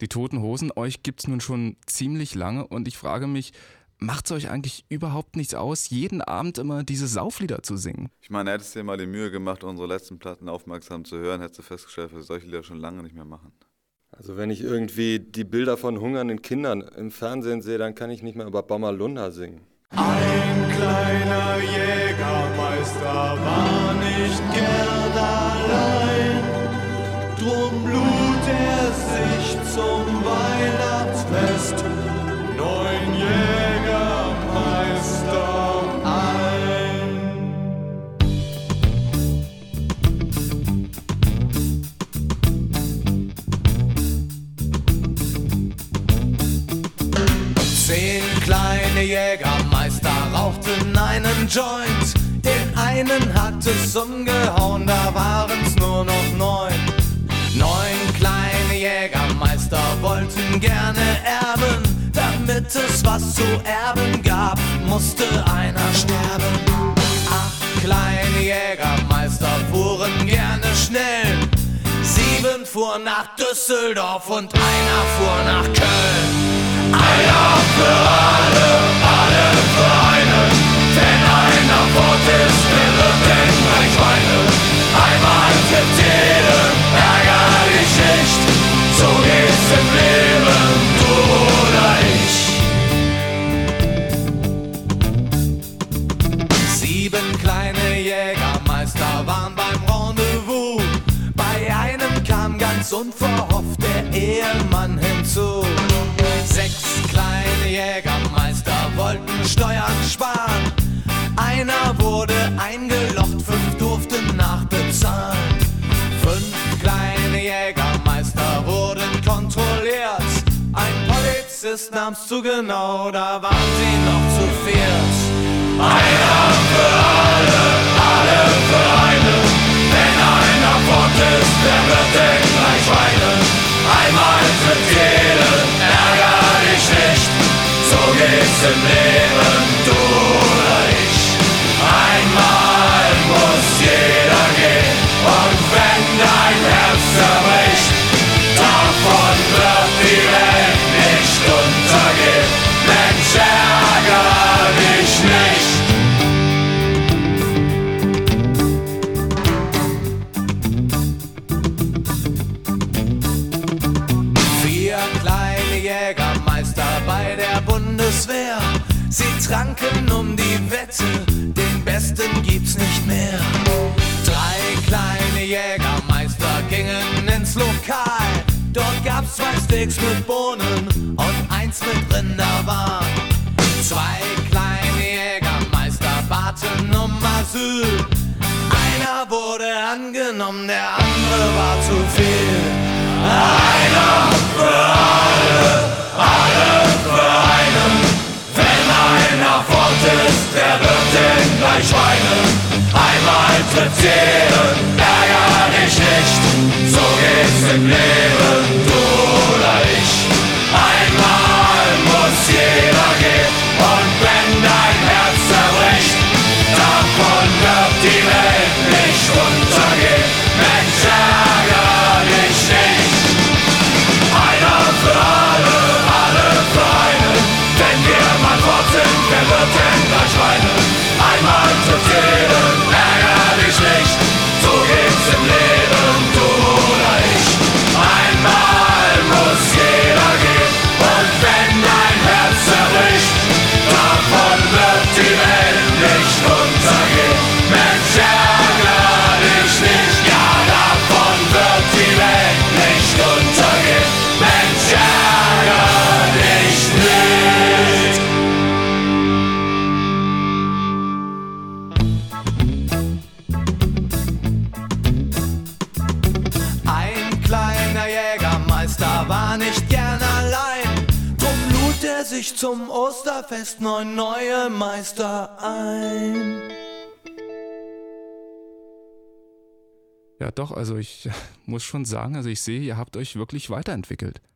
Die Toten Hosen, euch gibt's nun schon ziemlich lange und ich frage mich, macht's euch eigentlich überhaupt nichts aus, jeden Abend immer diese Sauflieder zu singen? Ich meine, hättest du dir mal die Mühe gemacht, unsere letzten Platten aufmerksam zu hören, hättest du festgestellt, dass wir solche Lieder schon lange nicht mehr machen. Also wenn ich irgendwie die Bilder von hungernden Kindern im Fernsehen sehe, dann kann ich nicht mehr über Bommerlunder singen. Ein kleiner Jägermeister war nicht gern allein, drum lud er sich zum Weihnachtsfest 9 Jägermeister ein. Zehn kleine Jägermeister rauchten einen Joint. Den einen hat es umgehauen, da waren's nur noch 9. 9 kleine Jägermeister wollten gerne erben. Damit es was zu erben gab, musste einer sterben. 8 kleine Jägermeister fuhren gerne schnell. 7 fuhren nach Düsseldorf und einer fuhr nach Köln. Einer für alle, alle für einen. Wenn einer fort ist, der wird den gleich weinen. Einmal trifft jeden, ärger dich nicht. So geht's im Leben, du oder ich. 7 kleine Jägermeister waren beim Rendezvous. Bei einem kam ganz unverhofft der Ehemann hinzu. 6 kleine Jägermeister wollten Steuern sparen. Einer wurde eingelocht, 5 durften nachbezahlen. 5 kleine Jägermeister wurden kontrolliert. Ein Polizist nahm's zu genau, da waren sie noch zu viert. Einer für alle, alle für einen. Wenn einer fort ist, wer wird denn gleich weinen? Einmal trifft jeden, ärger dich nicht. So geht's im Leben, du oder ich. Einmal muss jeder gehen. Und wenn dein Herz zerbricht, davon wird die Welt nicht untergehen. Mensch, ärger dich nicht. Bei der Bundeswehr, sie tranken um die Wette, den Besten gibt's nicht mehr. 3 kleine Jägermeister gingen ins Lokal, dort gab's 2 Steaks mit Bohnen und 1 mit Rinderwahn. 2 kleine Jägermeister baten um Asyl, einer wurde angenommen, der andere war zu viel. Einer für alle, alle für einen. Wenn einer fort ist, wer wird denn gleich weinen? Einmal trifft jeden, ärger dich nicht. So geht's im Leben, du oder ich. Einmal muss jeder gehen. Und wenn dein Herz zerbricht, davon wird die Welt nicht untergehen. Mensch, ärger dich nicht. Einer für alle, alle für einen. Wenn wir mal fort sind, wer wird denn gleich weinen? Einmal trifft jeden, ärger dich nicht. So geht's im Leben, du oder ich. Einmal muss jeder gehen. Und wenn dein Herz zerbricht, davon wird die Welt nicht untergehen. Mensch, ärger dich nicht. Ja, davon wird die Welt nicht untergehen. Mensch, ärger dich nicht. Ein kleiner Jägermeister war nicht gern allein, drum lud er sich zum Osterfest 9 neue Meister ein. Ja doch, also ich muss schon sagen, also ich sehe, ihr habt euch wirklich weiterentwickelt.